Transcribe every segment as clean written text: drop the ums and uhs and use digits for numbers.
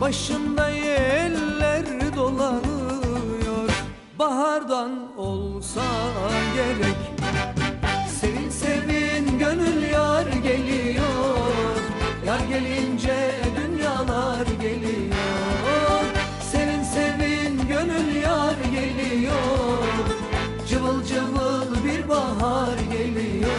Başımda yeller dolanıyor, bahardan olsa gerek. Sevin sevin gönül yar geliyor, yar gelince dünyalar geliyor. Sevin sevin gönül yar geliyor, cıvıl cıvıl bir bahar geliyor.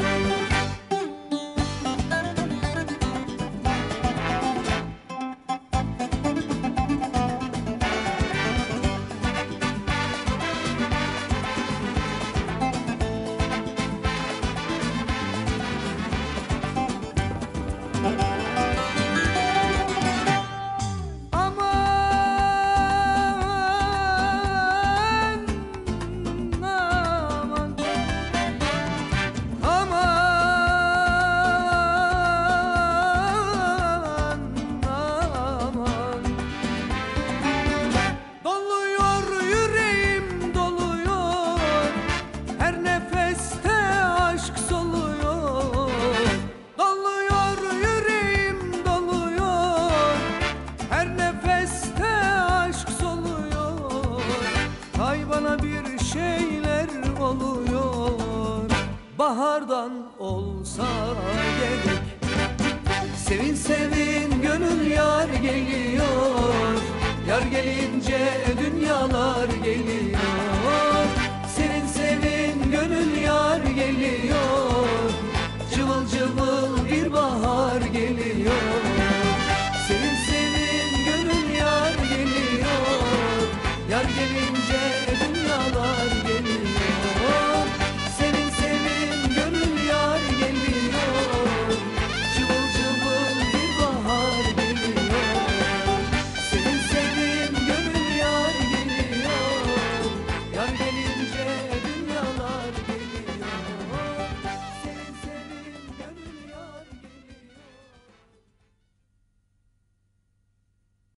Bir şeyler oluyor, bahardan olsa gerek. Sevin sevin gönül yar geliyor, yar gelince